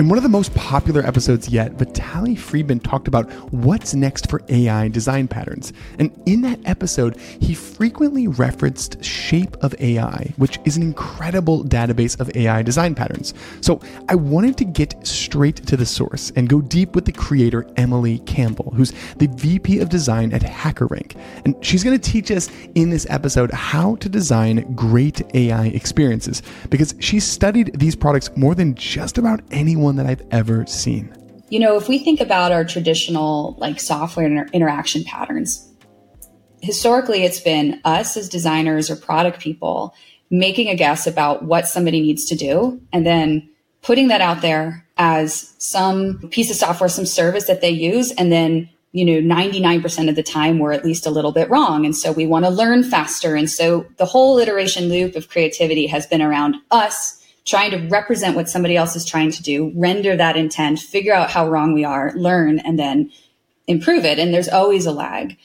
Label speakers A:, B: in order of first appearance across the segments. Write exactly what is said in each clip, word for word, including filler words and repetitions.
A: In one of the most popular episodes yet, Vitaly Friedman talked about what's next for A I design patterns. And in that episode, he frequently referenced Shape of A I, which is an incredible database of A I design patterns. So I wanted to get straight to the source and go deep with the creator, Emily Campbell, who's the V P of design at HackerRank. And she's going to teach us in this episode how to design great A I experiences, because she's studied these products more than just about anyone that I've ever seen.
B: You know, if we think about our traditional like software inter- interaction patterns, historically it's been us as designers or product people making a guess about what somebody needs to do and then putting that out there as some piece of software, some service that they use, and then you know, ninety-nine percent of the time we're at least a little bit wrong. And so we want to learn faster. And so the whole iteration loop of creativity has been around us trying to represent what somebody else is trying to do, render that intent, figure out how wrong we are, learn, and then improve it. And there's always a lag.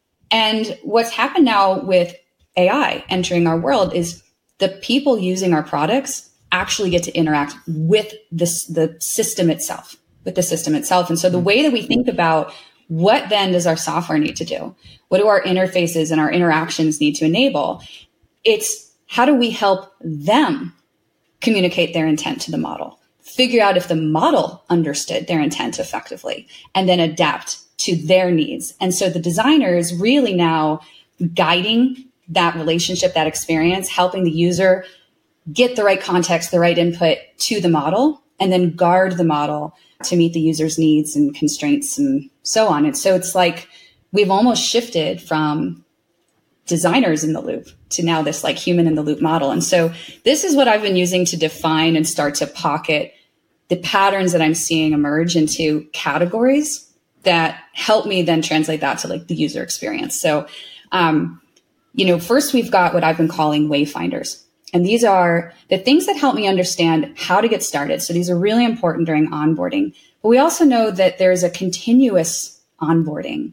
B: And what's happened now with A I entering our world is the people using our products actually get to interact with this, the system itself, with the system itself. And so the way that we think about what then does our software need to do? What do our interfaces and our interactions need to enable? It's how do we help them communicate their intent to the model, figure out if the model understood their intent effectively, and then adapt to their needs. And so the designer is really now guiding that relationship, that experience, helping the user get the right context, the right input to the model, and then guard the model to meet the user's needs and constraints and so on. And so it's like we've almost shifted from designers in the loop to now this like human in the loop model. And so this is what I've been using to define and start to pocket the patterns that I'm seeing emerge into categories that help me then translate that to like the user experience. So, um, you know, first we've got what I've been calling wayfinders. And these are the things that help me understand how to get started. So these are really important during onboarding. But we also know that there's a continuous onboarding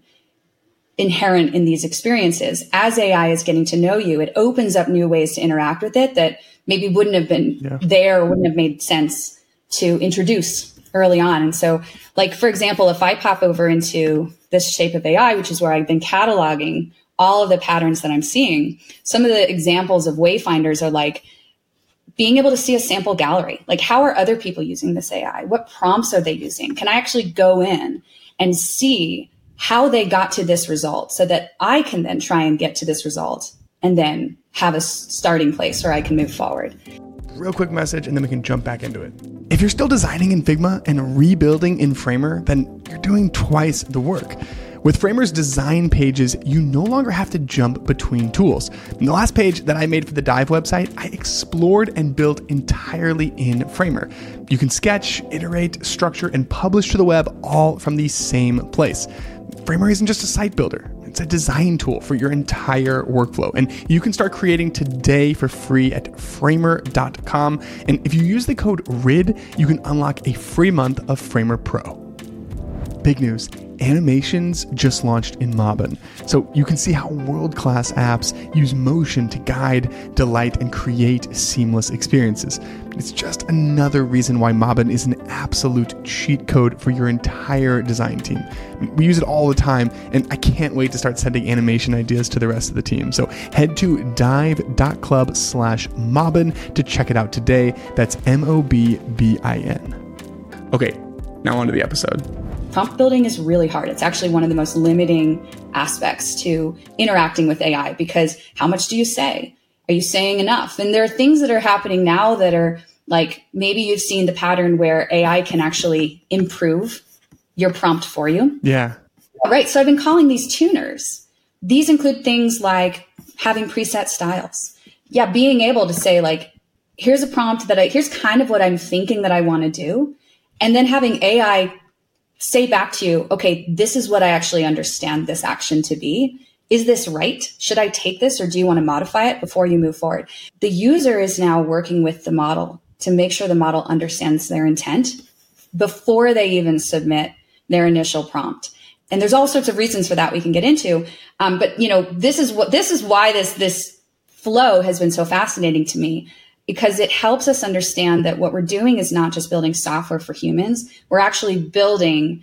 B: inherent in these experiences. As A I is getting to know you, it opens up new ways to interact with it that maybe wouldn't have been yeah. there, or wouldn't have made sense to introduce early on. And so, like, for example, if I pop over into this Shape of A I, which is where I've been cataloging all of the patterns that I'm seeing, some of the examples of wayfinders are like being able to see a sample gallery. Like, how are other people using this A I? What prompts are they using? Can I actually go in and see how they got to this result so that I can then try and get to this result and then have a starting place where I can move forward.
A: Real quick message, and then we can jump back into it. If you're still designing in Figma and rebuilding in Framer, then you're doing twice the work. With Framer's design pages, you no longer have to jump between tools. In the last page that I made for the Dive website, I explored and built entirely in Framer. You can sketch, iterate, structure, and publish to the web all from the same place. Framer isn't just a site builder. It's a design tool for your entire workflow. And you can start creating today for free at framer dot com. And if you use the code R I D, you can unlock a free month of Framer Pro. Big news. Animations just launched in Mobbin. So you can see how world-class apps use motion to guide, delight, and create seamless experiences. It's just another reason why Mobbin is an absolute cheat code for your entire design team. We use it all the time, and I can't wait to start sending animation ideas to the rest of the team. So head to dive.club slash Mobbin to check it out today. That's M O B B I N. Okay, now on to the episode.
B: Prompt building is really hard. It's actually one of the most limiting aspects to interacting with A I, because how much do you say? Are you saying enough? And there are things that are happening now that are like, maybe you've seen the pattern where A I can actually improve your prompt for you.
A: Yeah.
B: Right. So I've been calling these tuners. These include things like having preset styles. Yeah. Being able to say like, here's a prompt that I, here's kind of what I'm thinking that I want to do. And then having A I say back to you, okay, this is what I actually understand this action to be. Is this right? Should I take this, or do you want to modify it before you move forward? The user is now working with the model to make sure the model understands their intent before they even submit their initial prompt. And there's all sorts of reasons for that we can get into. Um, but you know, this is what, this is why this, this flow has been so fascinating to me, because it helps us understand that what we're doing is not just building software for humans. We're actually building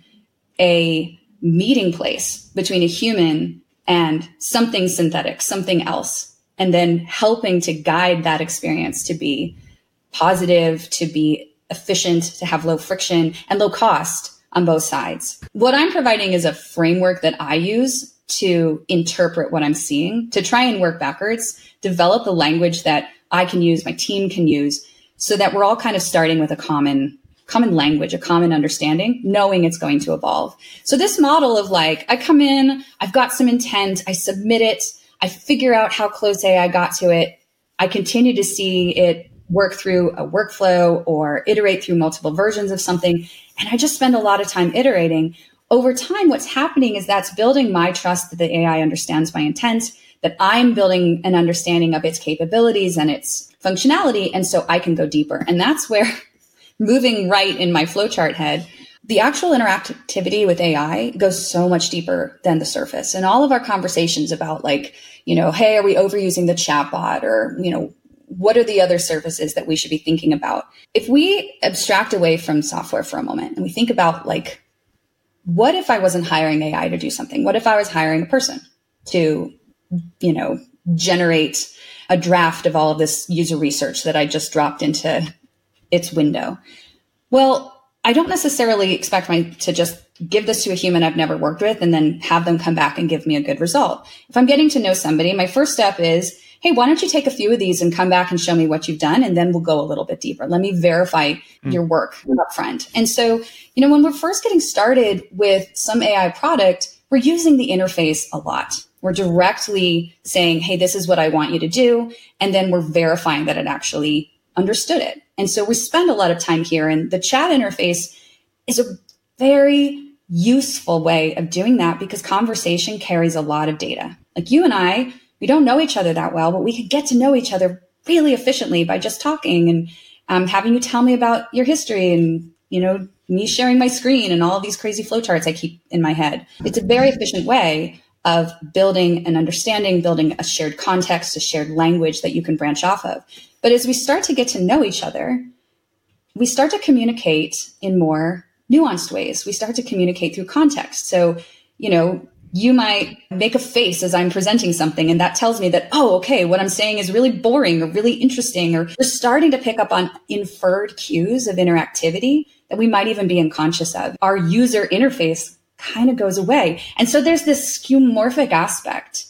B: a meeting place between a human and something synthetic, something else, and then helping to guide that experience to be positive, to be efficient, to have low friction and low cost on both sides. What I'm providing is a framework that I use to interpret what I'm seeing, to try and work backwards, develop the language that I can use, my team can use, so that we're all kind of starting with a common common language, a common understanding, knowing it's going to evolve. So this model of like, I come in, I've got some intent, I submit it, I figure out how close A I got to it, I continue to see it work through a workflow or iterate through multiple versions of something, and I just spend a lot of time iterating. Over time, what's happening is that's building my trust that the A I understands my intent, that I'm building an understanding of its capabilities and its functionality, and so I can go deeper. And that's where, moving right in my flowchart head, the actual interactivity with A I goes so much deeper than the surface. And all of our conversations about like, you know, hey, are we overusing the chatbot, or, you know, what are the other services that we should be thinking about? If we abstract away from software for a moment and we think about like, what if I wasn't hiring A I to do something? What if I was hiring a person to, you know, generate a draft of all of this user research that I just dropped into its window? Well, I don't necessarily expect my to just give this to a human I've never worked with and then have them come back and give me a good result. If I'm getting to know somebody, my first step is, hey, why don't you take a few of these and come back and show me what you've done? And then we'll go a little bit deeper. Let me verify mm. your work up front. And so, you know, when we're first getting started with some A I product, we're using the interface a lot. We're directly saying, hey, this is what I want you to do. And then we're verifying that it actually understood it. And so we spend a lot of time here. And the chat interface is a very useful way of doing that because conversation carries a lot of data. Like you and I, we don't know each other that well, but we could get to know each other really efficiently by just talking and um, having you tell me about your history and, you know, me sharing my screen and all of these crazy flowcharts I keep in my head. It's a very efficient way of building an understanding, building a shared context, a shared language that you can branch off of. But as we start to get to know each other, we start to communicate in more nuanced ways. We start to communicate through context. So, you know, you might make a face as I'm presenting something, and that tells me that, oh, okay, what I'm saying is really boring or really interesting, or we're starting to pick up on inferred cues of interactivity that we might even be unconscious of. Our user interface kind of goes away. And so there's this skeuomorphic aspect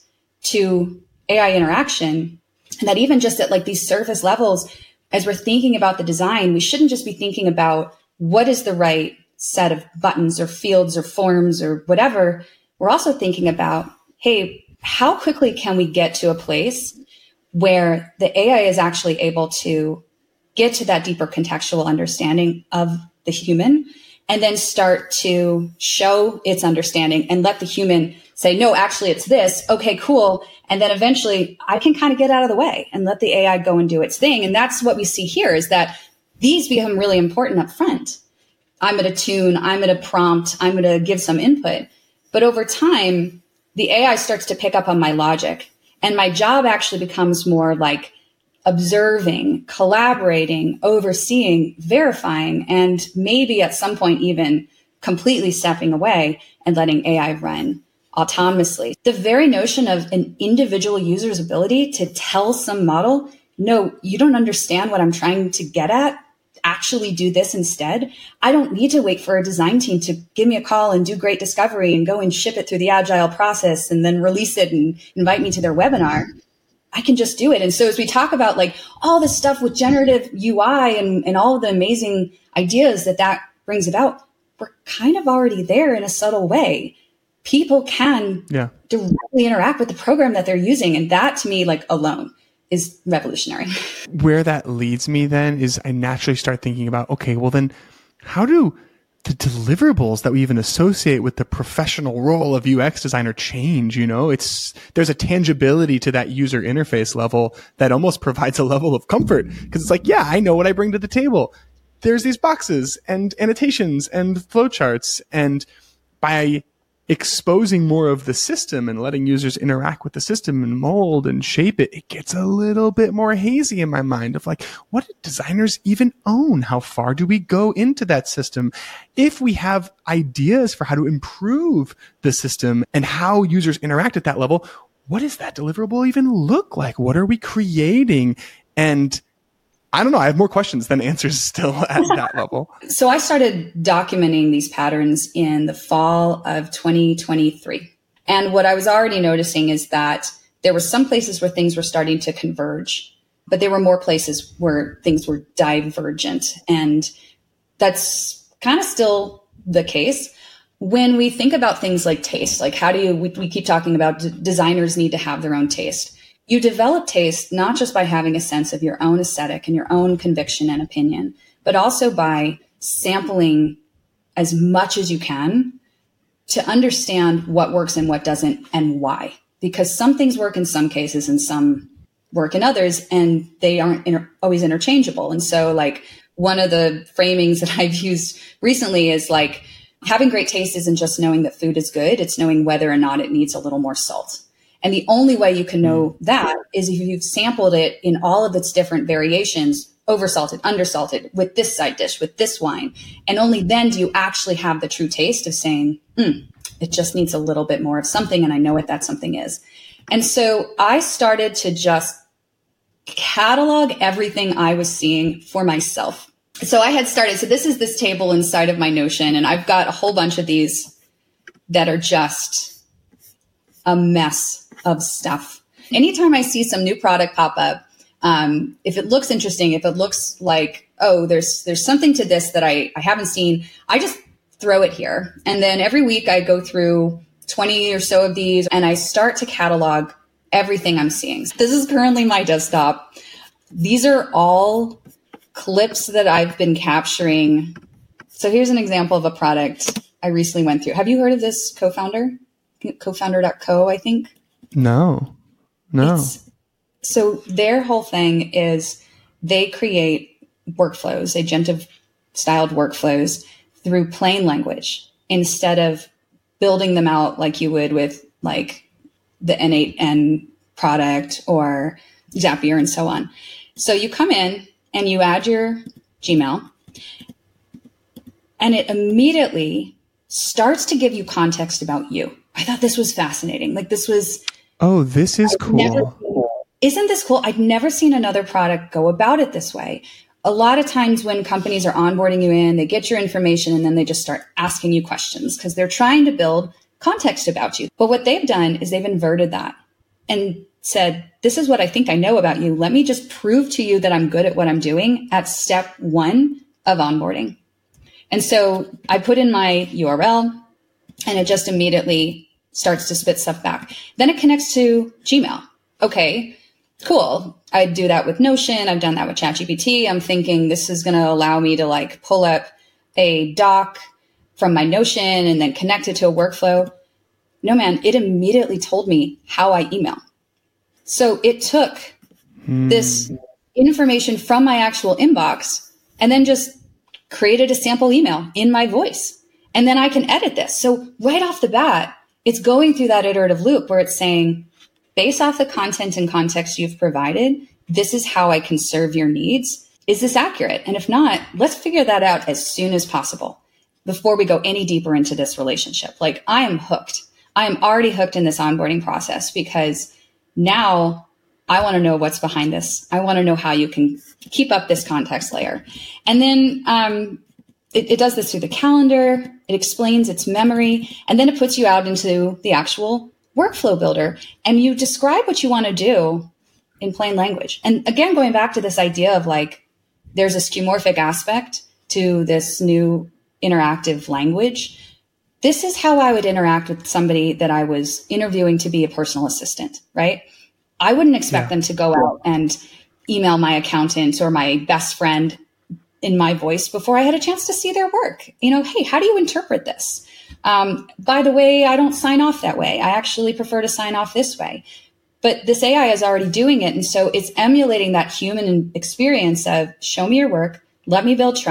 B: to A I interaction, and that even just at like these surface levels, as we're thinking about the design, we shouldn't just be thinking about what is the right set of buttons or fields or forms or whatever. We're also thinking about, hey, how quickly can we get to a place where the A I is actually able to get to that deeper contextual understanding of the human and then start to show its understanding and let the human say, no, actually it's this. Okay, cool. And then eventually I can kind of get out of the way and let the A I go and do its thing. And that's what we see here is that these become really important up front. I'm going to tune, I'm going to prompt, I'm going to give some input. But over time, the A I starts to pick up on my logic. And my job actually becomes more like observing, collaborating, overseeing, verifying, and maybe at some point even completely stepping away and letting A I run autonomously. The very notion of an individual user's ability to tell some model, no, you don't understand what I'm trying to get at. Actually do this instead. I don't need to wait for a design team to give me a call and do great discovery and go and ship it through the agile process and then release it and invite me to their webinar. I can just do it. And so as we talk about like all the stuff with generative U I and, and all of the amazing ideas that that brings about, we're kind of already there in a subtle way. People can yeah. directly interact with the program that they're using. And that to me, like alone, is revolutionary.
A: Where that leads me then is I naturally start thinking about, okay, well then how do the deliverables that we even associate with the professional role of U X designer change? You know, it's, there's a tangibility to that user interface level that almost provides a level of comfort because it's like, yeah, I know what I bring to the table. There's these boxes and annotations and flowcharts. And by exposing more of the system and letting users interact with the system and mold and shape it, it gets a little bit more hazy in my mind of like, what do designers even own? How far do we go into that system? If we have ideas for how to improve the system and how users interact at that level, what does that deliverable even look like? What are we creating? And I don't know. I have more questions than answers still at that level.
B: So I started documenting these patterns in the fall of twenty twenty-three. And what I was already noticing is that there were some places where things were starting to converge, but there were more places where things were divergent. And that's kind of still the case. When we think about things like taste, like how do you, we, we keep talking about d- designers need to have their own taste. You develop taste not just by having a sense of your own aesthetic and your own conviction and opinion, but also by sampling as much as you can to understand what works and what doesn't and why. Because some things work in some cases and some work in others, and they aren't inter- always interchangeable. And so like one of the framings that I've used recently is like having great taste isn't just knowing that food is good, it's knowing whether or not it needs a little more salt. And the only way you can know that is if you've sampled it in all of its different variations, oversalted, undersalted, with this side dish, with this wine. And only then do you actually have the true taste of saying, mm, it just needs a little bit more of something, and I know what that something is. And so I started to just catalog everything I was seeing for myself. So I had started, so this is this table inside of my Notion, and I've got a whole bunch of these that are just a mess of stuff. Anytime I see some new product pop up, um, if it looks interesting, if it looks like, oh, there's there's something to this that I, I haven't seen, I just throw it here. And then every week I go through twenty or so of these and I start to catalog everything I'm seeing. This is currently my desktop. These are all clips that I've been capturing. So here's an example of a product I recently went through. Have you heard of this co-founder? co-founder dot co, I think.
A: No, no.
B: It's, so their whole thing is they create workflows, agentive styled workflows through plain language instead of building them out like you would with like the N eight N product or Zapier and so on. So you come in and you add your Gmail and it immediately starts to give you context about you. I thought this was fascinating. Like this was...
A: Oh, this is cool.
B: Never, isn't this cool? I'd never seen another product go about it this way. A lot of times when companies are onboarding you in, they get your information and then they just start asking you questions because they're trying to build context about you. But what they've done is they've inverted that and said, this is what I think I know about you. Let me just prove to you that I'm good at what I'm doing at step one of onboarding. And so I put in my U R L and it just immediately starts to spit stuff back. Then it connects to Gmail. Okay, cool. I do that with Notion. I've done that with ChatGPT. I'm thinking this is going to allow me to like pull up a doc from my Notion and then connect it to a workflow. No, man, it immediately told me how I email. So it took hmm. this information from my actual inbox and then just created a sample email in my voice. And then I can edit this. So right off the bat, it's going through that iterative loop where it's saying, based off the content and context you've provided, this is how I can serve your needs. Is this accurate? And if not, let's figure that out as soon as possible before we go any deeper into this relationship. Like I am hooked. I am already hooked in this onboarding process because now I want to know what's behind this. I want to know how you can keep up this context layer. And then um, it, it does this through the calendar. It explains its memory, and then it puts you out into the actual workflow builder. And you describe what you want to do in plain language. And again, going back to this idea of like, there's a skeuomorphic aspect to this new interactive language. This is how I would interact with somebody that I was interviewing to be a personal assistant, right? I wouldn't expect yeah. them to go out and email my accountant or my best friend in my voice before I had a chance to see their work. You know, hey, how do you interpret this? Um, by the way, I don't sign off that way. I actually prefer to sign off this way. But this A I is already doing it. And so it's emulating that human experience of show me your work, let me build trust,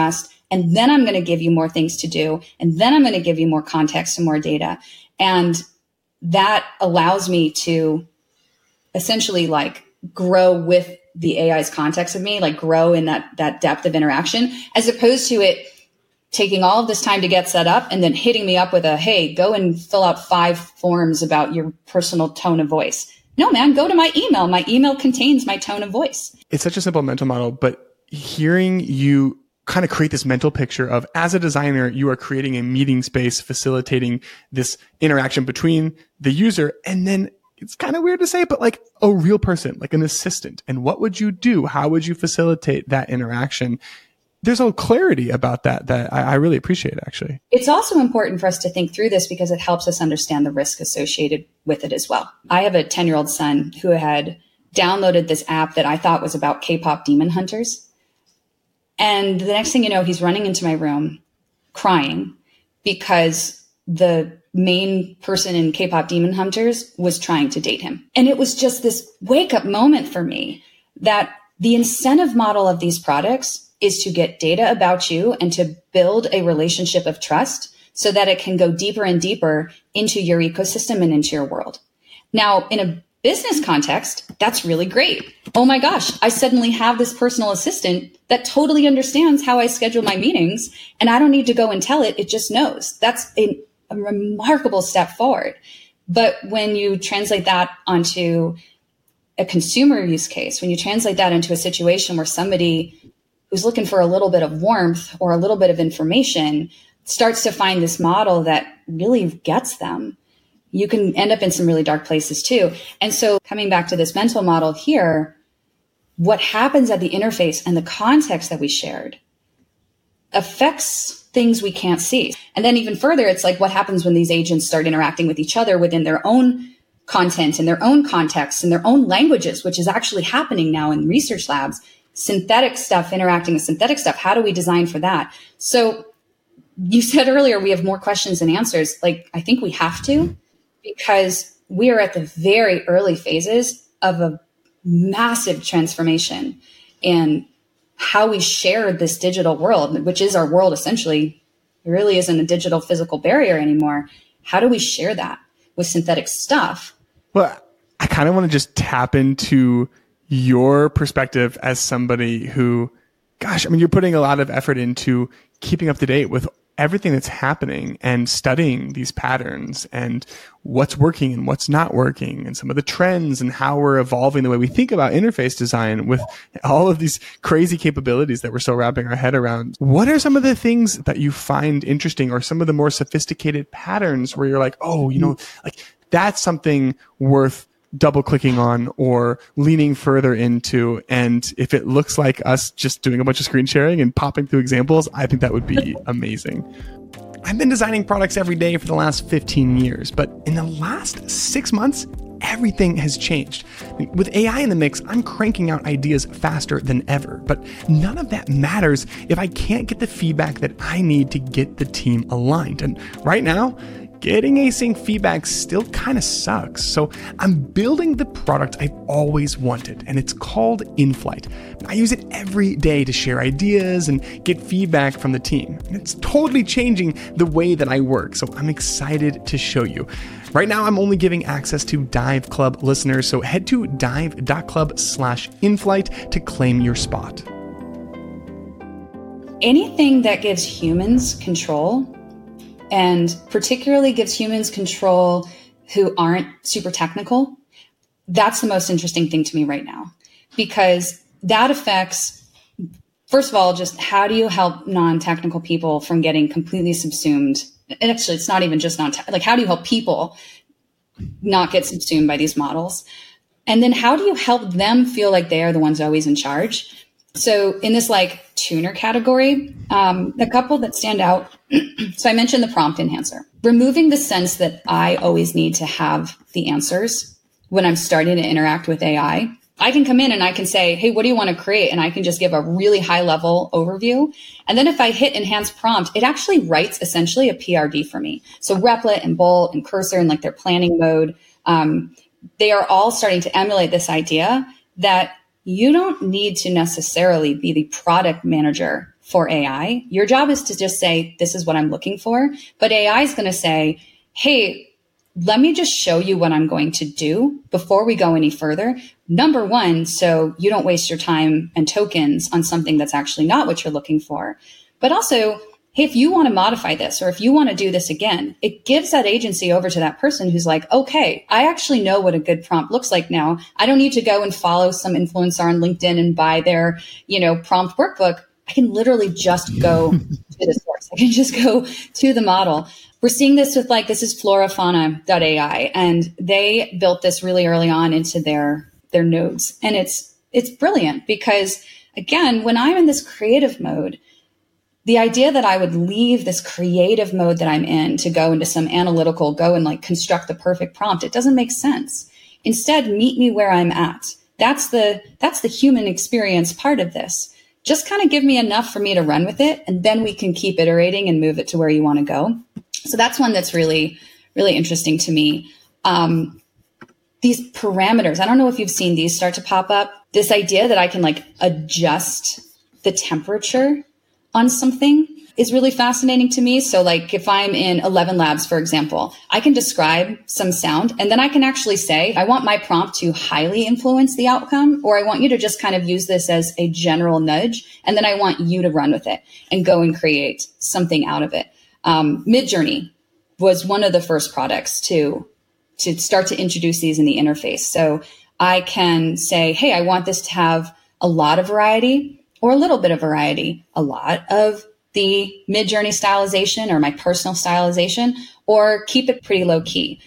B: And then I'm going to give you more things to do. And then I'm going to give you more context and more data. And that allows me to essentially like grow with the A I's context of me, like grow in that, that depth of interaction, as opposed to it taking all of this time to get set up and then hitting me up with a, hey, go and fill out five forms about your personal tone of voice. No, man, go to my email. My email contains my tone of voice.
A: It's such a simple mental model, but hearing you kind of create this mental picture of, as a designer, you are creating a meeting space, facilitating this interaction between the user, and then it's kind of weird to say, but like a real person, like an assistant. And what would you do? How would you facilitate that interaction? There's a clarity about that that I, I really appreciate, actually.
B: It's also important for us to think through this because it helps us understand the risk associated with it as well. I have a ten-year-old son who had downloaded this app that I thought was about K-pop demon hunters. And the next thing you know, he's running into my room crying because the main person in K-pop demon hunters was trying to date him. And it was just this wake-up moment for me that the incentive model of these products is to get data about you and to build a relationship of trust so that it can go deeper and deeper into your ecosystem and into your world. Now, in a business context, that's really great. Oh my gosh, I suddenly have this personal assistant that totally understands how I schedule my meetings, and I don't need to go and tell it. It just knows. That's a, a remarkable step forward. But when you translate that onto a consumer use case, when you translate that into a situation where somebody who's looking for a little bit of warmth or a little bit of information starts to find this model that really gets them, you can end up in some really dark places too. And so coming back to this mental model here, what happens at the interface and the context that we shared affects things we can't see. And then even further, it's like what happens when these agents start interacting with each other within their own content and their own contexts and their own languages, which is actually happening now in research labs. Synthetic stuff interacting with synthetic stuff. How do we design for that? So you said earlier, we have more questions than answers. Like, I think we have to, because we are at the very early phases of a massive transformation in how we share this digital world, which is our world essentially. It really isn't a digital physical barrier anymore. How do we share that with synthetic stuff?
A: Well, I kind of want to just tap into your perspective as somebody who, gosh, I mean, you're putting a lot of effort into keeping up to date with everything that's happening and studying these patterns and what's working and what's not working and some of the trends and how we're evolving the way we think about interface design with all of these crazy capabilities that we're still wrapping our head around. What are some of the things that you find interesting, or some of the more sophisticated patterns where you're like, oh, you know, like that's something worth double clicking on or leaning further into? And if it looks like us just doing a bunch of screen sharing and popping through examples, I think that would be amazing. I've been designing products every day for the last fifteen years, but in the last six months, everything has changed. With A I in the mix, I'm cranking out ideas faster than ever, but none of that matters if I can't get the feedback that I need to get the team aligned. And right now, getting async feedback still kind of sucks. So I'm building the product I've always wanted, and it's called InFlight. I use it every day to share ideas and get feedback from the team. And it's totally changing the way that I work. So I'm excited to show you. Right now, I'm only giving access to Dive Club listeners. So head to dive.club slash InFlight to claim your spot.
B: Anything that gives humans control, and particularly gives humans control who aren't super technical, that's the most interesting thing to me right now. Because that affects, first of all, just how do you help non-technical people from getting completely subsumed? And actually, it's not even just non like how do you help people not get subsumed by these models? And then how do you help them feel like they are the ones always in charge? So in this like tuner category, um, a couple that stand out. So I mentioned the prompt enhancer, removing the sense that I always need to have the answers when I'm starting to interact with A I. I can come in and I can say, hey, what do you want to create? And I can just give a really high level overview. And then if I hit enhance prompt, it actually writes essentially a P R D for me. So Replit and Bolt and Cursor and like their planning mode, um, they are all starting to emulate this idea that you don't need to necessarily be the product manager for A I. Your job is to just say, this is what I'm looking for. But A I is going to say, hey, let me just show you what I'm going to do before we go any further. Number one, so you don't waste your time and tokens on something that's actually not what you're looking for. But also, hey, if you want to modify this or if you want to do this again, it gives that agency over to that person who's like, okay, I actually know what a good prompt looks like now. I don't need to go and follow some influencer on LinkedIn and buy their, you know, prompt workbook. I can literally just go to the source. I can just go to the model. We're seeing this with like, this is florafauna dot A I, and they built this really early on into their, their nodes. And it's, it's brilliant because again, when I'm in this creative mode, the idea that I would leave this creative mode that I'm in to go into some analytical, go and like construct the perfect prompt, it doesn't make sense. Instead, meet me where I'm at. That's the, that's the human experience part of this. Just kind of give me enough for me to run with it, and then we can keep iterating and move it to where you want to go. So that's one that's really, really interesting to me. Um, these parameters, I don't know if you've seen these start to pop up. This idea that I can like adjust the temperature on something is really fascinating to me. So like if I'm in eleven labs, for example, I can describe some sound and then I can actually say, I want my prompt to highly influence the outcome, or I want you to just kind of use this as a general nudge. And then I want you to run with it and go and create something out of it. Um, Midjourney was one of the first products to, to start to introduce these in the interface. So I can say, hey, I want this to have a lot of variety or a little bit of variety, a lot of the Midjourney stylization or my personal stylization, or keep it pretty low key.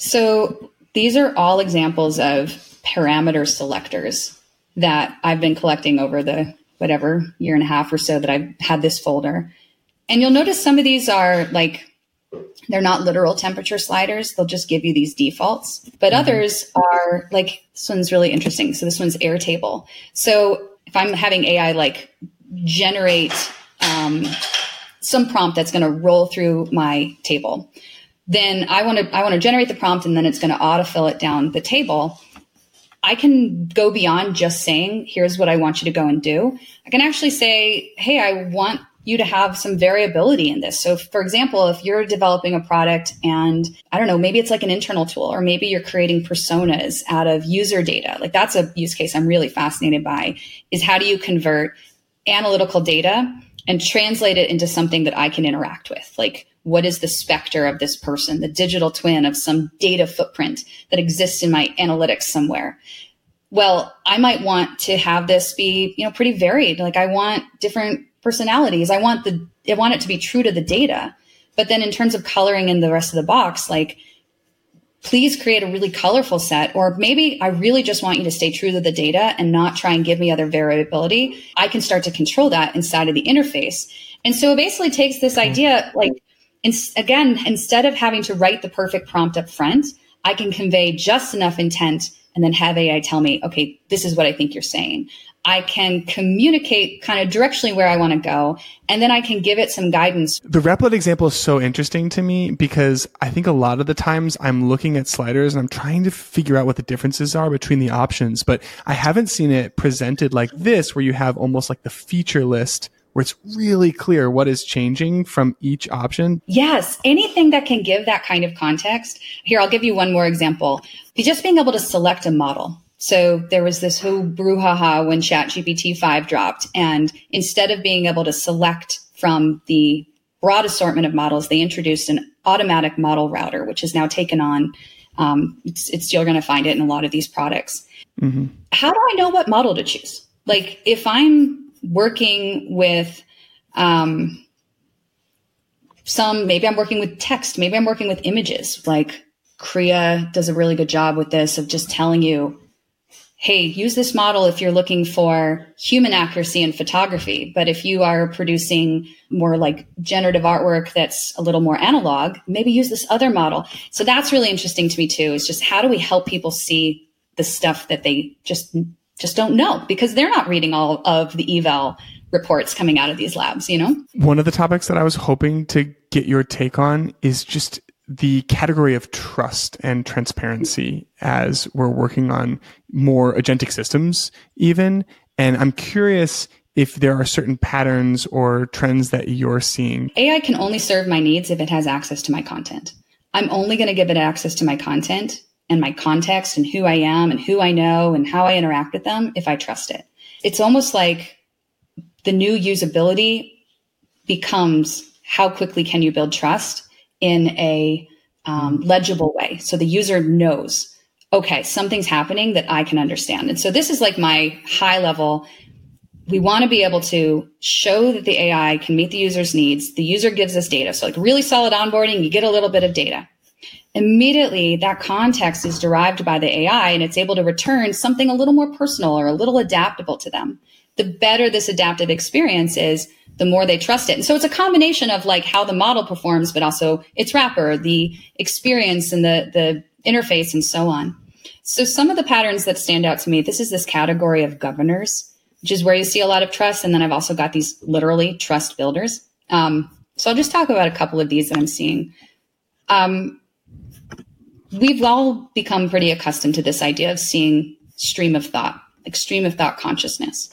B: So these are all examples of parameter selectors that I've been collecting over the whatever year and a half or so that I've had this folder. And you'll notice some of these are like, they're not literal temperature sliders. They'll just give you these defaults. But mm-hmm. others are like, this one's really interesting. So this one's Airtable. So if I'm having A I like generate um, some prompt that's going to roll through my table, then I want to I want to generate the prompt, and then it's going to autofill it down the table. I can go beyond just saying, here's what I want you to go and do. I can actually say, hey, I want you to have some variability in this. So for example, if you're developing a product and I don't know, maybe it's like an internal tool, or maybe you're creating personas out of user data. Like that's a use case I'm really fascinated by, is how do you convert analytical data and translate it into something that I can interact with? Like, what is the specter of this person, the digital twin of some data footprint that exists in my analytics somewhere? Well, I might want to have this be, you know, pretty varied. Like I want different personalities. I want the, I want it to be true to the data. But then in terms of coloring in the rest of the box, like, please create a really colorful set, or maybe I really just want you to stay true to the data and not try and give me other variability. I can start to control that inside of the interface. And so it basically takes this idea, like, in, again, instead of having to write the perfect prompt up front, I can convey just enough intent and then have A I tell me, okay, this is what I think you're saying. I can communicate kind of directionally where I want to go, and then I can give it some guidance.
A: The Replit example is so interesting to me because I think a lot of the times I'm looking at sliders and I'm trying to figure out what the differences are between the options, but I haven't seen it presented like this, where you have almost like the feature list where it's really clear what is changing from each option.
B: Yes, anything that can give that kind of context. Here, I'll give you one more example. Just being able to select a model. So there was this whole brouhaha when ChatGPT five dropped, and instead of being able to select from the broad assortment of models, they introduced an automatic model router, which is now taken on. Um, it's, it's you're going to find it in a lot of these products. Mm-hmm. How do I know what model to choose? Like if I'm working with um, some, maybe I'm working with text, maybe I'm working with images. Like Krea does a really good job with this of just telling you, hey, use this model if you're looking for human accuracy in photography. But if you are producing more like generative artwork that's a little more analog, maybe use this other model. So that's really interesting to me too, is just how do we help people see the stuff that they just just don't know, because they're not reading all of the eval reports coming out of these labs, you know?
A: One of the topics that I was hoping to get your take on is just the category of trust and transparency as we're working on more agentic systems even. And I'm curious if there are certain patterns or trends that you're seeing?
B: A I can only serve my needs if it has access to my content. I'm only going to give it access to my content and my context and who I am and who I know and how I interact with them if I trust it. It's almost like the new usability becomes how quickly can you build trust in a um, legible way. So the user knows, okay, something's happening that I can understand. And so this is like my high level. We want to be able to show that the A I can meet the user's needs. The user gives us data. So like really solid onboarding, you get a little bit of data. Immediately, that context is derived by the A I and it's able to return something a little more personal or a little adaptable to them. The better this adaptive experience is, the more they trust it. And so it's a combination of like how the model performs, but also its wrapper, the experience and the, the interface and so on. So some of the patterns that stand out to me, this is this category of governors, which is where you see a lot of trust. And then I've also got these literally trust builders. Um, so I'll just talk about a couple of these that I'm seeing. Um, we've all become pretty accustomed to this idea of seeing stream of thought, like stream of thought consciousness.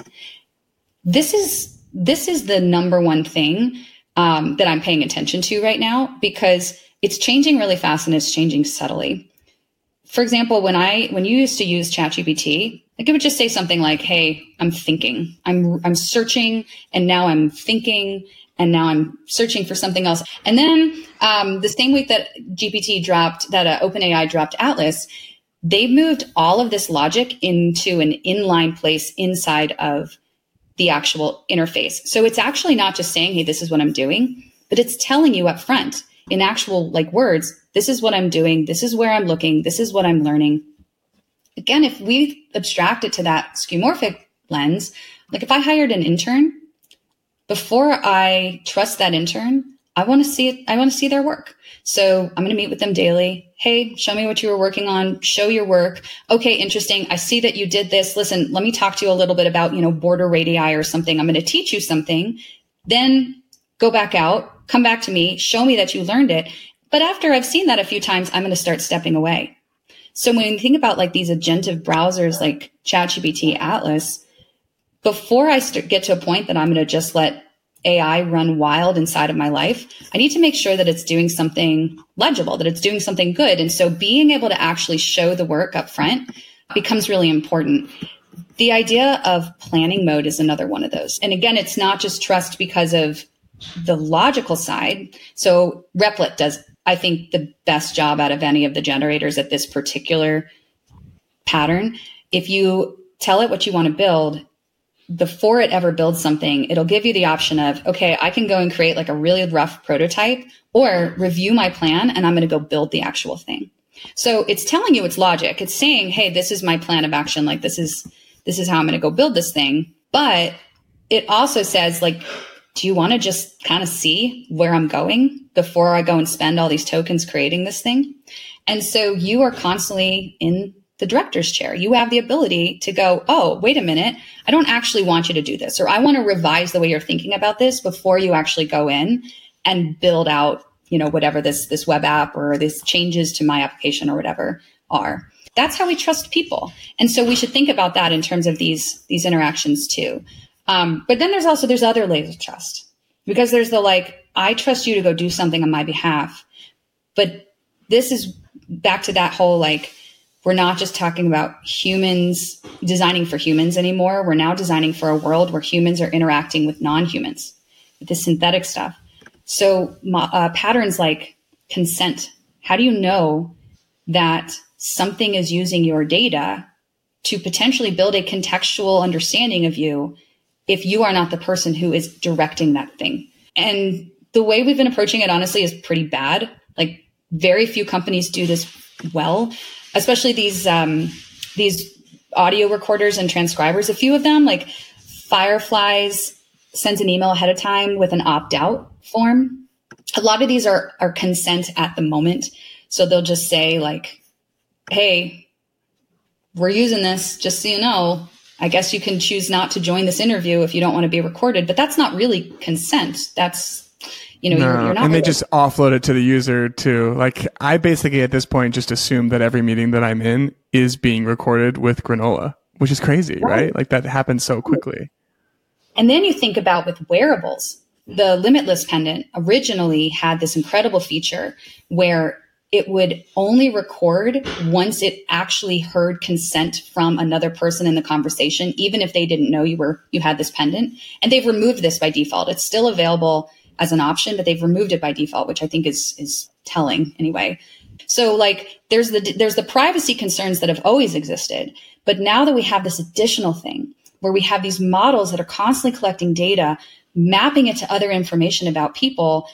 B: This is this is the number one thing um, that I'm paying attention to right now because it's changing really fast and it's changing subtly. For example, when I when you used to use ChatGPT, like it would just say something like, "Hey, I'm thinking, I'm I'm searching, and now I'm thinking." And now I'm searching for something else. And then um, the same week that G P T dropped, that uh, OpenAI dropped Atlas, they moved all of this logic into an inline place inside of the actual interface. So it's actually not just saying, hey, this is what I'm doing, but it's telling you up front in actual like words, this is what I'm doing. This is where I'm looking. This is what I'm learning. Again, if we abstract it to that skeuomorphic lens, like if I hired an intern, before I trust that intern, I want to see it. I want to see their work. So I'm going to meet with them daily. Hey, show me what you were working on. Show your work. Okay, interesting. I see that you did this. Listen, let me talk to you a little bit about, you know, border radii or something. I'm going to teach you something. Then go back out, come back to me, show me that you learned it. But after I've seen that a few times, I'm going to start stepping away. So when you think about like these agentive browsers like ChatGPT, Atlas, before I start, get to a point that I'm going to just let A I run wild inside of my life, I need to make sure that it's doing something legible, that it's doing something good. And so being able to actually show the work up front becomes really important. The idea of planning mode is another one of those. And again, it's not just trust because of the logical side. So Replit does, I think, the best job out of any of the generators at this particular pattern. If you tell it what you want to build, before it ever builds something, it'll give you the option of, okay, I can go and create like a really rough prototype or review my plan and I'm going to go build the actual thing. So it's telling you its logic. It's saying, hey, this is my plan of action. Like this is, this is how I'm going to go build this thing. But it also says like, do you want to just kind of see where I'm going before I go and spend all these tokens creating this thing? And so you are constantly in the director's chair. You have the ability to go, oh, wait a minute. I don't actually want you to do this, or I want to revise the way you're thinking about this before you actually go in and build out, you know, whatever this, this web app or this changes to my application or whatever are. That's how we trust people. And so we should think about that in terms of these, these interactions too. Um, but then there's also, there's other layers of trust, because there's the, like, I trust you to go do something on my behalf. But this is back to that whole, like, we're not just talking about humans designing for humans anymore. We're now designing for a world where humans are interacting with non-humans, with this synthetic stuff. So uh, patterns like consent. How do you know that something is using your data to potentially build a contextual understanding of you if you are not the person who is directing that thing? And the way we've been approaching it, honestly, is pretty bad. Like, very few companies do this well, especially these um, these audio recorders and transcribers. A few of them, like Fireflies, sends an email ahead of time with an opt-out form. A lot of these are are consent at the moment. So they'll just say, like, hey, we're using this, just so you know. I guess you can choose not to join this interview if you don't want to be recorded, but that's not really consent. That's, you know,
A: no,
B: you're, you're not.
A: And they
B: really-
A: just offload it to the user too. Like, I basically at this point just assume that every meeting that I'm in is being recorded with Granola, which is crazy, right? right? Like, that happens so quickly.
B: And then you think about with wearables, the Limitless pendant originally had this incredible feature where it would only record once it actually heard consent from another person in the conversation, even if they didn't know you were you had this pendant. And they've removed this by default. It's still available as an option, but they've removed it by default, which I think is is telling anyway. So like there's the there's the privacy concerns that have always existed, but now that we have this additional thing where we have these models that are constantly collecting data, mapping it to other information about people.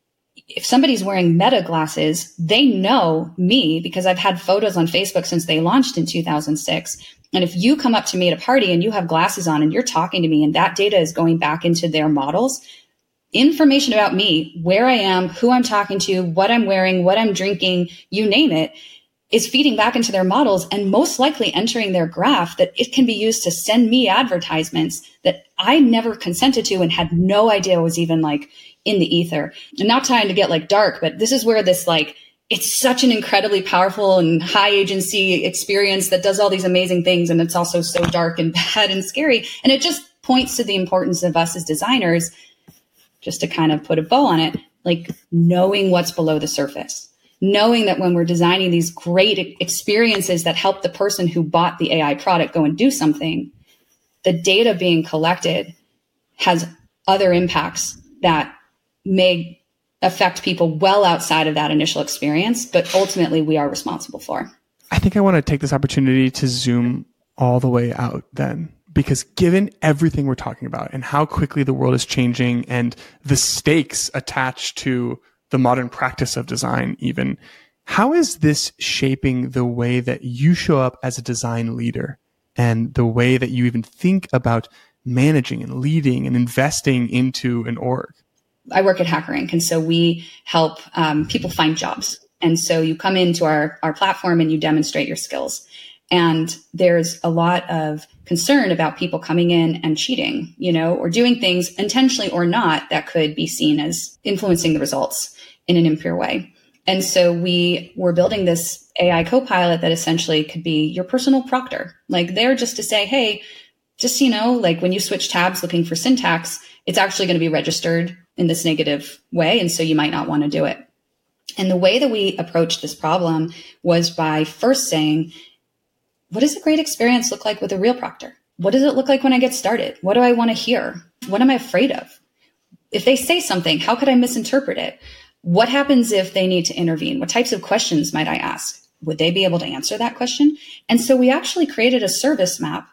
B: If somebody's wearing Meta glasses, they know me because I've had photos on Facebook since they launched in two thousand six. And if you come up to me at a party and you have glasses on and you're talking to me and that data is going back into their models, information about me, where I am, who I'm talking to, what I'm wearing, what I'm drinking, you name it, is feeding back into their models and most likely entering their graph that it can be used to send me advertisements that I never consented to and had no idea was even like in the ether. And not trying to get like dark, but this is where this like, it's such an incredibly powerful and high agency experience that does all these amazing things. And it's also so dark and bad and scary. And it just points to the importance of us as designers, just to kind of put a bow on it, like knowing what's below the surface. Knowing that when we're designing these great experiences that help the person who bought the A I product go and do something, the data being collected has other impacts that may affect people well outside of that initial experience, but ultimately we are responsible for.
A: I think I want to take this opportunity to zoom all the way out then, because given everything we're talking about and how quickly the world is changing and the stakes attached to the modern practice of design even, how is this shaping the way that you show up as a design leader and the way that you even think about managing and leading and investing into an org?
B: I work at HackerRank, and so we help um, people find jobs. And so you come into our, our platform and you demonstrate your skills. And there's a lot of concern about people coming in and cheating, you know, or doing things intentionally or not that could be seen as influencing the results in an impure way. And so we were building this A I copilot that essentially could be your personal proctor, like there just to say, hey, just, you know, like when you switch tabs looking for syntax, it's actually going to be registered in this negative way. And so you might not want to do it. And the way that we approached this problem was by first saying, what does a great experience look like with a real proctor? What does it look like when I get started? What do I want to hear? What am I afraid of? If they say something, how could I misinterpret it? What happens if they need to intervene? What types of questions might I ask? Would they be able to answer that question? And so we actually created a service map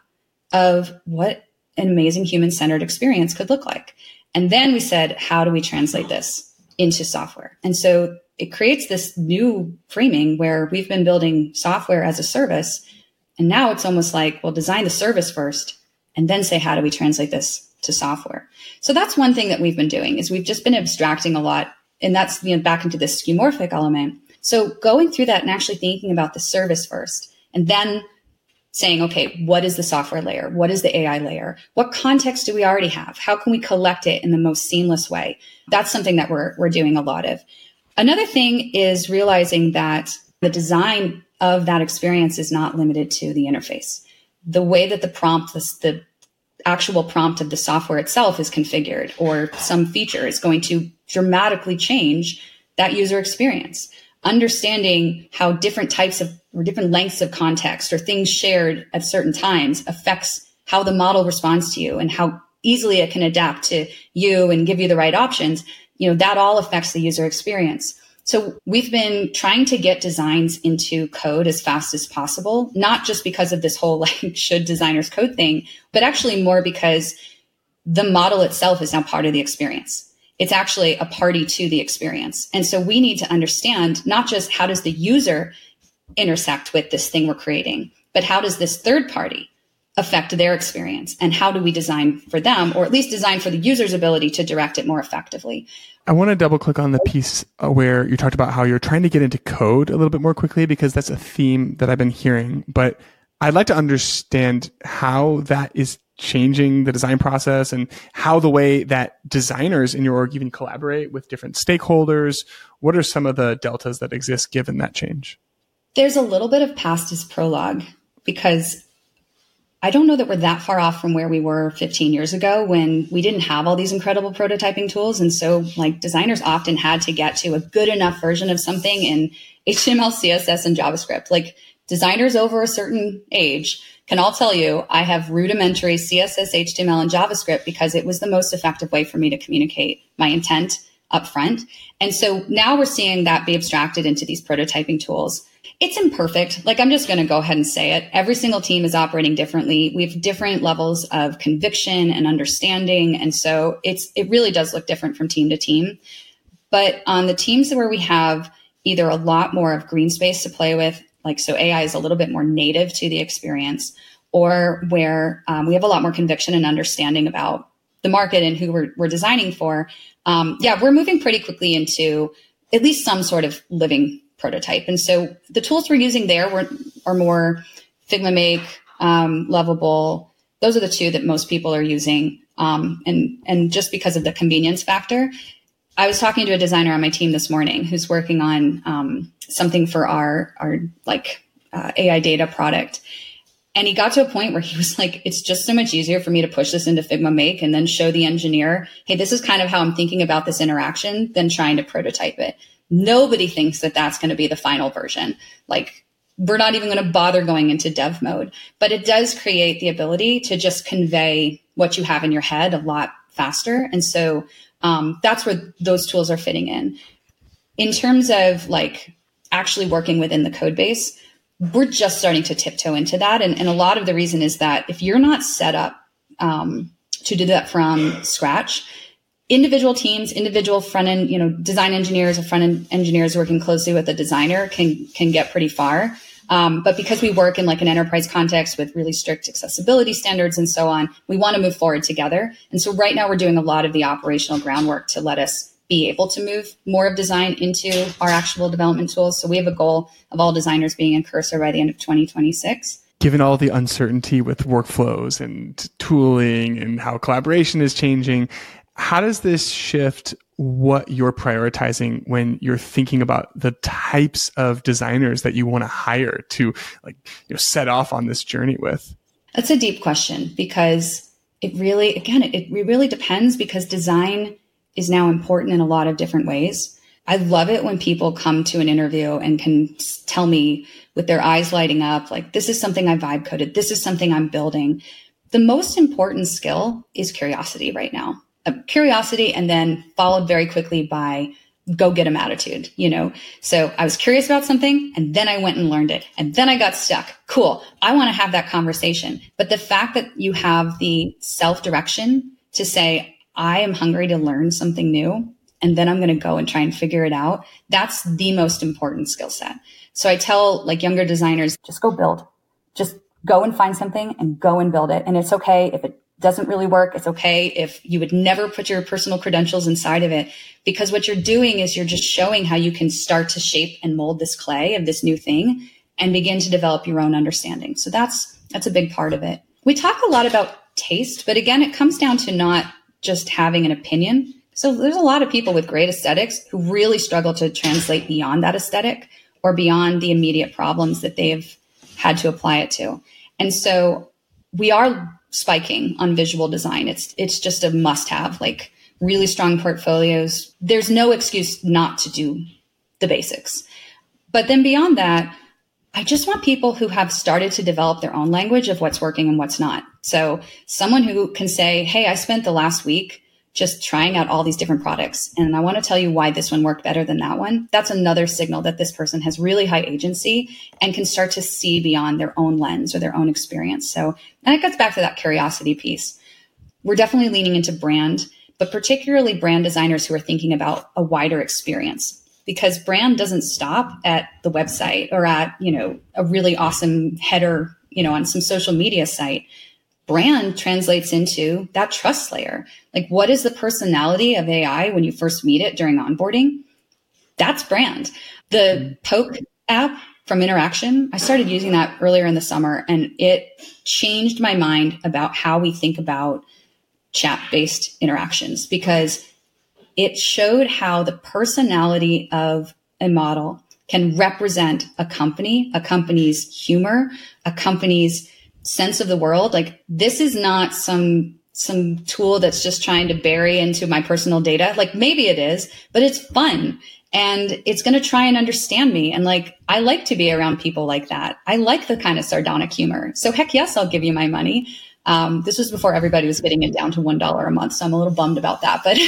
B: of what an amazing human-centered experience could look like. And then we said, how do we translate this into software? And so it creates this new framing where we've been building software as a service. And now it's almost like, well, design the service first and then say, how do we translate this to software? So that's one thing that we've been doing is we've just been abstracting a lot. And that's, you know, back into this skeuomorphic element. So going through that and actually thinking about the service first and then saying, okay, what is the software layer? What is the A I layer? What context do we already have? How can we collect it in the most seamless way? That's something that we're we're doing a lot of. Another thing is realizing that the design of that experience is not limited to the interface. The way that the prompt, the, the actual prompt of the software itself is configured or some feature is going to dramatically change that user experience. Understanding how different types of or different lengths of context or things shared at certain times affects how the model responds to you and how easily it can adapt to you and give you the right options. You know, that all affects the user experience. So we've been trying to get designs into code as fast as possible, not just because of this whole like should designers code thing, but actually more because the model itself is now part of the experience. It's actually a party to the experience. And so we need to understand not just how does the user intersect with this thing we're creating, but how does this third party affect their experience? And how do we design for them, or at least design for the user's ability to direct it more effectively?
A: I want to double click on the piece where you talked about how you're trying to get into code a little bit more quickly, because that's a theme that I've been hearing. But I'd like to understand how that is changing the design process and how the way that designers in your org even collaborate with different stakeholders. What are some of the deltas that exist given that change?
B: There's a little bit of past as prologue, because I don't know that we're that far off from where we were fifteen years ago when we didn't have all these incredible prototyping tools. And so like designers often had to get to a good enough version of something in H T M L, C S S, and JavaScript. Like designers over a certain age can all tell you I have rudimentary C S S, H T M L, and JavaScript because it was the most effective way for me to communicate my intent up front. And so now we're seeing that be abstracted into these prototyping tools. It's imperfect. Like, I'm just going to go ahead and say it. Every single team is operating differently. We have different levels of conviction and understanding. And so it's, it really does look different from team to team. But on the teams where we have either a lot more of green space to play with, like, so A I is a little bit more native to the experience, or where um, we have a lot more conviction and understanding about the market and who we're, we're designing for. Um, yeah, we're moving pretty quickly into at least some sort of living prototype. And so the tools we're using there were, are more Figma Make, um, Lovable. Those are the two that most people are using. Um, and, and just because of the convenience factor, I was talking to a designer on my team this morning who's working on um, something for our, our like uh, A I data product. And he got to a point where he was like, it's just so much easier for me to push this into Figma Make and then show the engineer, hey, this is kind of how I'm thinking about this interaction, than trying to prototype it. Nobody thinks that that's going to be the final version. Like, we're not even going to bother going into dev mode, but it does create the ability to just convey what you have in your head a lot faster. And so um, that's where those tools are fitting in. In terms of like actually working within the code base, we're just starting to tiptoe into that. And, and a lot of the reason is that if you're not set up um, to do that from scratch, individual teams, individual front end, you know, design engineers or front end engineers working closely with a designer can can get pretty far. Um, but because we work in like an enterprise context with really strict accessibility standards and so on, we want to move forward together. And so right now we're doing a lot of the operational groundwork to let us be able to move more of design into our actual development tools. So we have a goal of all designers being in Cursor by the end of twenty twenty-six.
A: Given all the uncertainty with workflows and tooling and how collaboration is changing, how does this shift what you're prioritizing when you're thinking about the types of designers that you want to hire to, like, you know, set off on this journey with?
B: That's a deep question, because it really, again, it, it really depends, because design is now important in a lot of different ways. I love it when people come to an interview and can tell me with their eyes lighting up, like, this is something I vibe coded. This is something I'm building. The most important skill is curiosity right now. Uh, curiosity, and then followed very quickly by go get 'em attitude, you know? So I was curious about something, and then I went and learned it, and then I got stuck. Cool. I want to have that conversation. But the fact that you have the self-direction to say, I am hungry to learn something new, and then I'm going to go and try and figure it out, that's the most important skill set. So I tell like younger designers, just go build. Just go and find something and go and build it. And it's okay if it doesn't really work. It's okay if you would never put your personal credentials inside of it, because what you're doing is you're just showing how you can start to shape and mold this clay of this new thing and begin to develop your own understanding. So that's, that's a big part of it. We talk a lot about taste, but again, it comes down to not just having an opinion. So there's a lot of people with great aesthetics who really struggle to translate beyond that aesthetic or beyond the immediate problems that they've had to apply it to. And so we are spiking on visual design. It's it's just a must-have, like really strong portfolios. There's no excuse not to do the basics. But then beyond that, I just want people who have started to develop their own language of what's working and what's not. So someone who can say, hey, I spent the last week just trying out all these different products, and I want to tell you why this one worked better than that one. That's another signal that this person has really high agency and can start to see beyond their own lens or their own experience. So, and it gets back to that curiosity piece. We're definitely leaning into brand, but particularly brand designers who are thinking about a wider experience, because brand doesn't stop at the website or at, you know, a really awesome header, you know, on some social media site. Brand translates into that trust layer. Like, what is the personality of A I when you first meet it during onboarding? That's brand. The Poke app from Interaction, I started using that earlier in the summer, and it changed my mind about how we think about chat-based interactions, because it showed how the personality of a model can represent a company, a company's humor, a company's sense of the world. Like, this is not some some tool that's just trying to bury into my personal data. Like, maybe it is, but it's fun. And it's going to try and understand me. And like, I like to be around people like that. I like the kind of sardonic humor. So heck yes, I'll give you my money. Um, this was before everybody was getting it down to one dollar a month. So I'm a little bummed about that. But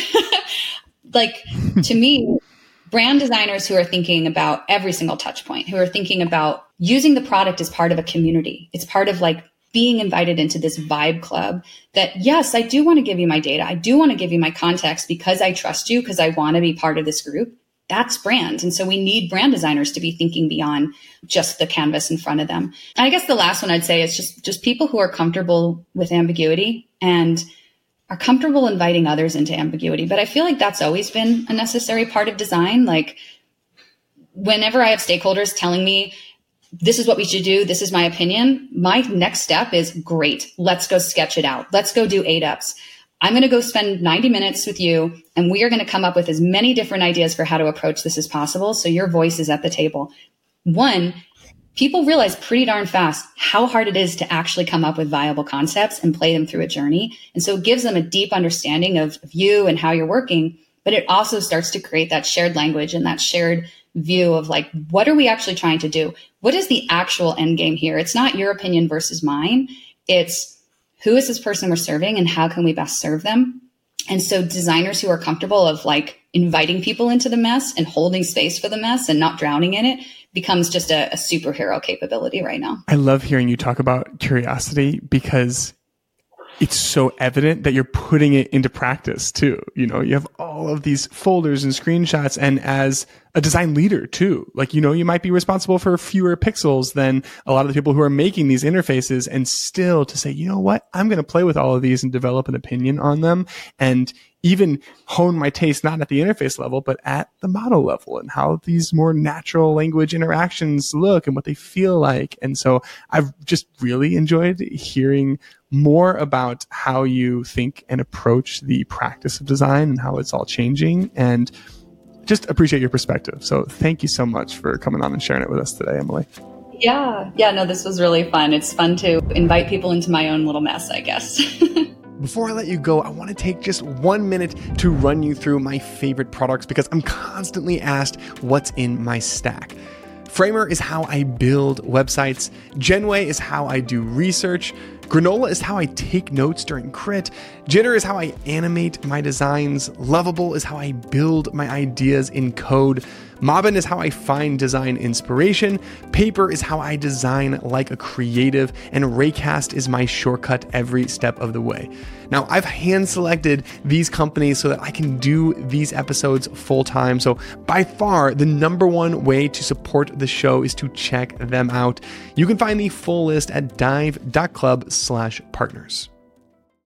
B: like, to me, brand designers who are thinking about every single touch point, who are thinking about using the product as part of a community. It's part of like being invited into this vibe club that, yes, I do want to give you my data. I do want to give you my context because I trust you, because I want to be part of this group. That's brand. And so we need brand designers to be thinking beyond just the canvas in front of them. And I guess the last one I'd say is just, just people who are comfortable with ambiguity and are comfortable inviting others into ambiguity. But I feel like that's always been a necessary part of design. Like, whenever I have stakeholders telling me, this is what we should do, this is my opinion, my next step is, great, let's go sketch it out. Let's go do eight ups. I'm going to go spend ninety minutes with you, and we are going to come up with as many different ideas for how to approach this as possible. So your voice is at the table. One, people realize pretty darn fast how hard it is to actually come up with viable concepts and play them through a journey. And so it gives them a deep understanding of, of you and how you're working, but it also starts to create that shared language and that shared view of like, what are we actually trying to do? What is the actual end game here? It's not your opinion versus mine. It's, who is this person we're serving and how can we best serve them? And so designers who are comfortable of like inviting people into the mess and holding space for the mess and not drowning in it becomes just a, a superhero capability right now.
A: I love hearing you talk about curiosity because it's so evident that you're putting it into practice too. You know, you have all of these folders and screenshots, and as a design leader too, like, you know, you might be responsible for fewer pixels than a lot of the people who are making these interfaces, and still to say, you know what, I'm going to play with all of these and develop an opinion on them, and even hone my taste, not at the interface level, but at the model level, and how these more natural language interactions look and what they feel like. And so I've just really enjoyed hearing more about how you think and approach the practice of design and how it's all changing, and just appreciate your perspective. So thank you so much for coming on and sharing it with us today, Emily.
B: Yeah. Yeah, no, this was really fun. It's fun to invite people into my own little mess, I guess.
A: Before I let you go, I want to take just one minute to run you through my favorite products because I'm constantly asked what's in my stack. Framer is how I build websites. Genway is how I do research. Granola is how I take notes during crit. Jitter is how I animate my designs. Lovable is how I build my ideas in code. Mobbin is how I find design inspiration. Paper is how I design like a creative. And Raycast is my shortcut every step of the way. Now, I've hand selected these companies so that I can do these episodes full time. So by far, the number one way to support the show is to check them out. You can find the full list at dive dot club slash partners.